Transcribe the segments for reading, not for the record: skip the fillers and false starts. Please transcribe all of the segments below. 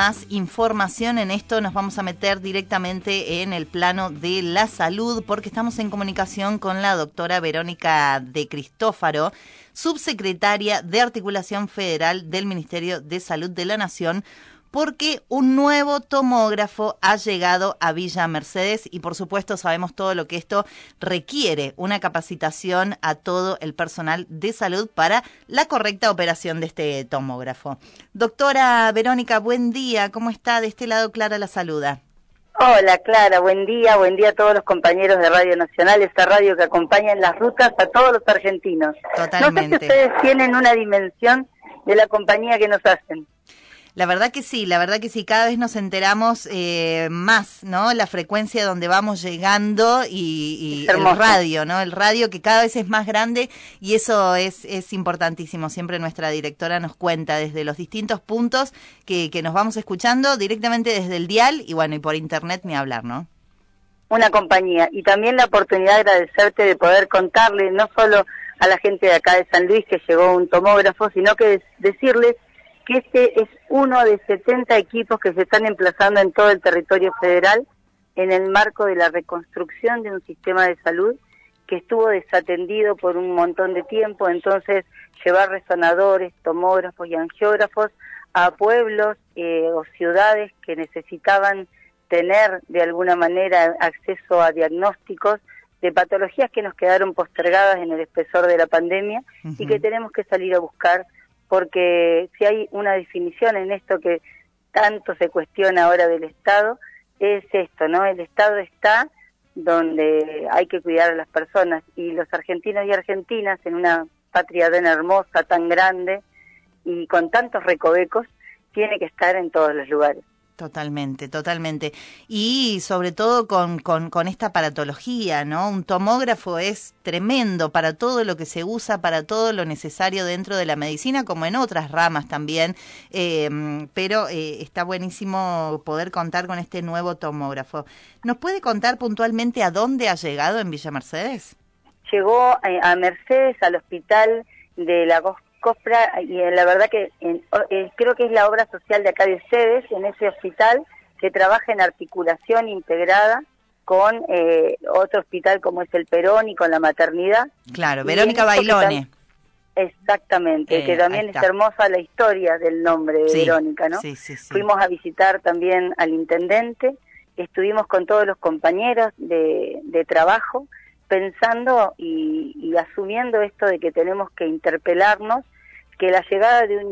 más información en esto. Nos vamos a meter directamente en el plano de la salud porque estamos en comunicación con la doctora Verónica de Cristófaro, subsecretaria de Articulación Federal del Ministerio de Salud de la Nación, porque un nuevo tomógrafo ha llegado a Villa Mercedes y por supuesto sabemos todo lo que esto requiere, una capacitación a todo el personal de salud para la correcta operación de este tomógrafo. Doctora Verónica, buen día, ¿cómo está? De este lado Clara la saluda. Hola Clara, buen día a todos los compañeros de Radio Nacional, esta radio que acompaña en las rutas a todos los argentinos. Totalmente. No sé si ustedes tienen una dimensión de la compañía que nos hacen. La verdad que sí, cada vez nos enteramos más, ¿no? La frecuencia donde vamos llegando y el radio, ¿no? El radio que cada vez es más grande y eso es importantísimo. Siempre nuestra directora nos cuenta desde los distintos puntos que nos vamos escuchando directamente desde el dial y bueno, y por internet ni hablar, ¿no? Una compañía y también la oportunidad de agradecerte de poder contarle no solo a la gente de acá de San Luis que llegó un tomógrafo, sino que decirles que este es uno de 70 equipos que se están emplazando en todo el territorio federal en el marco de la reconstrucción de un sistema de salud que estuvo desatendido por un montón de tiempo. Entonces, llevar resonadores, tomógrafos y angiógrafos a pueblos o ciudades que necesitaban tener de alguna manera acceso a diagnósticos de patologías que nos quedaron postergadas en el espesor de la pandemia y que tenemos que salir a buscar, porque si hay una definición en esto que tanto se cuestiona ahora del Estado, es esto, ¿no? El Estado está donde hay que cuidar a las personas y los argentinos y argentinas en una patria tan hermosa, tan grande y con tantos recovecos, tiene que estar en todos los lugares. Totalmente. Y sobre todo con esta aparatología, ¿no? Un tomógrafo es tremendo para todo lo que se usa, para todo lo necesario dentro de la medicina, como en otras ramas también, pero está buenísimo poder contar con este nuevo tomógrafo. ¿Nos puede contar puntualmente a dónde ha llegado en Villa Mercedes? Llegó a Mercedes, al hospital de la Cofra, y la verdad que creo que es la obra social de acá de ustedes, en ese hospital que trabaja en articulación integrada con otro hospital como es el Perón y con la maternidad. Claro, Verónica Bailone. Exactamente, que también es hermosa la historia del nombre de Verónica, ¿no? Sí. Fuimos a visitar también al intendente, estuvimos con todos los compañeros de trabajo, pensando y asumiendo esto de que tenemos que interpelarnos, que la llegada de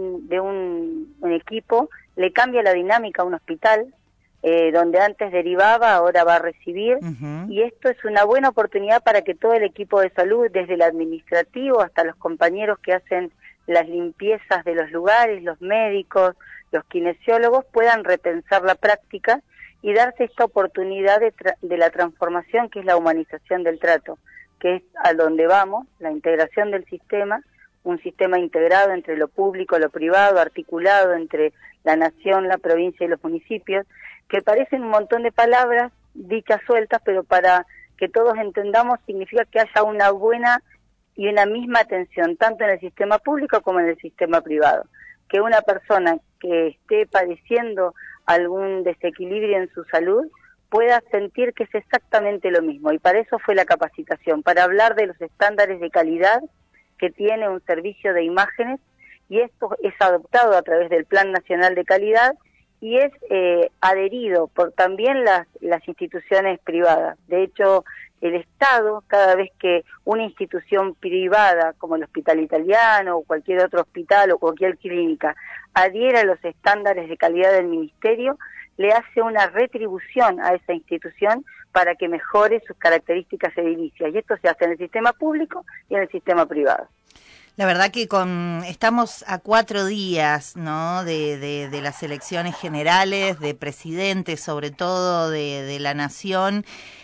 un equipo le cambia la dinámica a un hospital, donde antes derivaba, ahora va a recibir, y esto es una buena oportunidad para que todo el equipo de salud, desde el administrativo hasta los compañeros que hacen las limpiezas de los lugares, los médicos, los kinesiólogos, puedan repensar la práctica y darse esta oportunidad de la transformación que es la humanización del trato, que es a donde vamos, la integración del sistema, un sistema integrado entre lo público, lo privado, articulado entre la nación, la provincia y los municipios, que parecen un montón de palabras dichas sueltas, pero para que todos entendamos significa que haya una buena y una misma atención, tanto en el sistema público como en el sistema privado. Que una persona que esté padeciendo algún desequilibrio en su salud pueda sentir que es exactamente lo mismo, y para eso fue la capacitación, para hablar de los estándares de calidad que tiene un servicio de imágenes, y esto es adoptado a través del Plan Nacional de Calidad y es adherido por también las instituciones privadas. De hecho, el Estado, cada vez que una institución privada como el Hospital Italiano o cualquier otro hospital o cualquier clínica adhiere a los estándares de calidad del Ministerio, le hace una retribución a esa institución para que mejore sus características edilicias. Y esto se hace en el sistema público y en el sistema privado. La verdad que estamos a 4 días, ¿no? de las elecciones generales, de presidentes, sobre todo de la nación,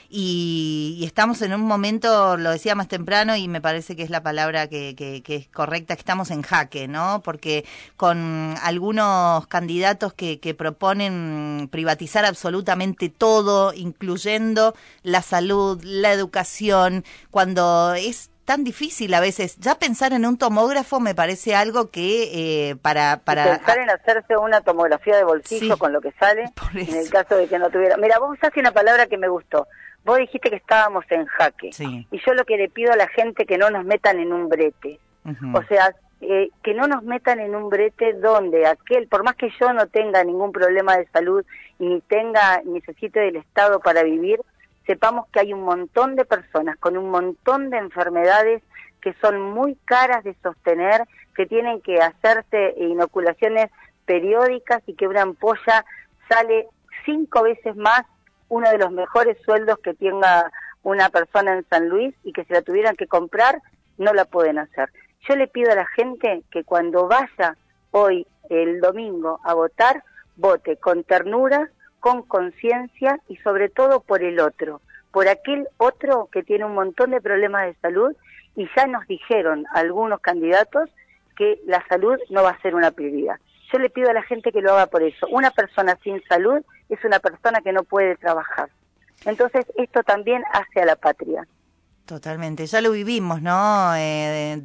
y estamos en un momento, lo decía más temprano, y me parece que es la palabra que es correcta, que estamos en jaque, ¿no? Porque con algunos candidatos que proponen privatizar absolutamente todo, incluyendo la salud, la educación, cuando es tan difícil a veces. Ya pensar en un tomógrafo me parece algo que para pensar en hacerse una tomografía de bolsillo, sí, con lo que sale, en el caso de que no tuviera... Mira, vos usaste una palabra que me gustó. Vos dijiste que estábamos en jaque. Sí. Y yo lo que le pido a la gente que no nos metan en un brete. O sea, que no nos metan en un brete donde por más que yo no tenga ningún problema de salud y necesite del Estado para vivir, sepamos que hay un montón de personas con un montón de enfermedades que son muy caras de sostener, que tienen que hacerse inoculaciones periódicas y que una ampolla sale 5 veces más, uno de los mejores sueldos que tenga una persona en San Luis, y que si la tuvieran que comprar no la pueden hacer. Yo le pido a la gente que cuando vaya hoy, el domingo, a votar, vote con ternura, con conciencia y sobre todo por el otro, por aquel otro que tiene un montón de problemas de salud, y ya nos dijeron algunos candidatos que la salud no va a ser una prioridad. Yo le pido a la gente que lo haga por eso. Una persona sin salud es una persona que no puede trabajar. Entonces esto también hace a la patria. Totalmente, ya lo vivimos, ¿no? Del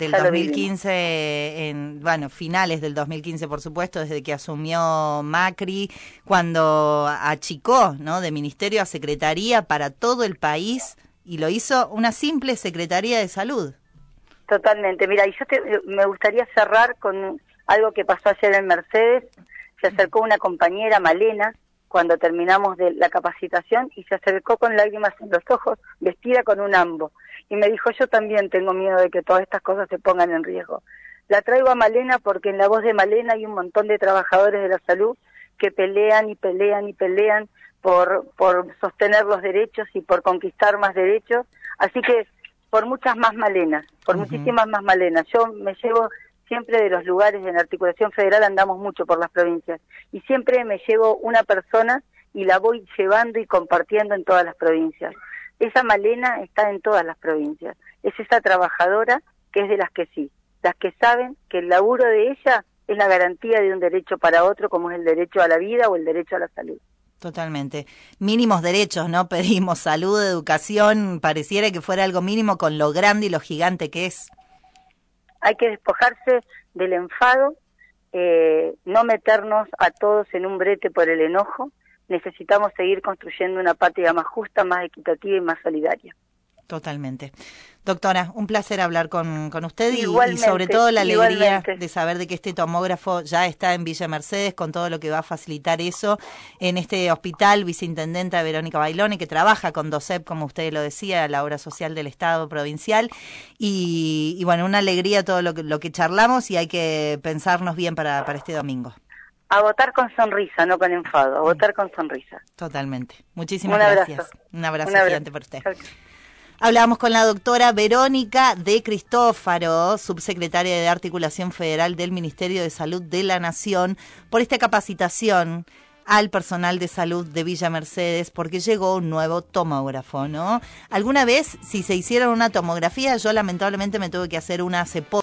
2015, finales del 2015, por supuesto, desde que asumió Macri, cuando achicó, ¿no? De ministerio a secretaría para todo el país, y lo hizo una simple Secretaría de Salud. Totalmente, mira, y me gustaría cerrar con algo que pasó ayer en Mercedes. Se acercó una compañera, Malena, cuando terminamos de la capacitación, y se acercó con lágrimas en los ojos, vestida con un ambo, y me dijo: yo también tengo miedo de que todas estas cosas se pongan en riesgo. La traigo a Malena porque en la voz de Malena hay un montón de trabajadores de la salud que pelean y pelean y pelean por sostener los derechos y por conquistar más derechos, así que por muchas más Malenas, por muchísimas más Malenas. Yo me llevo siempre de los lugares, en la Articulación Federal andamos mucho por las provincias, y siempre me llevo una persona y la voy llevando y compartiendo en todas las provincias. Esa Malena está en todas las provincias, es esa trabajadora que es de las que saben que el laburo de ella es la garantía de un derecho para otro, como es el derecho a la vida o el derecho a la salud. Totalmente. Mínimos derechos, ¿no? Pedimos salud, educación, pareciera que fuera algo mínimo con lo grande y lo gigante que es. Hay que despojarse del enfado, no meternos a todos en un brete por el enojo. Necesitamos seguir construyendo una patria más justa, más equitativa y más solidaria. Totalmente. Doctora, un placer hablar con usted y sobre todo la alegría de saber de que este tomógrafo ya está en Villa Mercedes, con todo lo que va a facilitar eso en este hospital. Viceintendenta Verónica Bailone, que trabaja con DOCEP, como usted lo decía, la obra social del Estado provincial, y bueno, una alegría todo lo que charlamos, y hay que pensarnos bien para este domingo. A votar con sonrisa, no con enfado, a votar con sonrisa. Totalmente. Muchísimas gracias. Un abrazo gigante para usted. Hablábamos con la doctora Verónica de Cristófaro, subsecretaria de Articulación Federal del Ministerio de Salud de la Nación, por esta capacitación al personal de salud de Villa Mercedes, porque llegó un nuevo tomógrafo, ¿no? Alguna vez, si se hicieron una tomografía, yo lamentablemente me tuve que hacer una hace poco.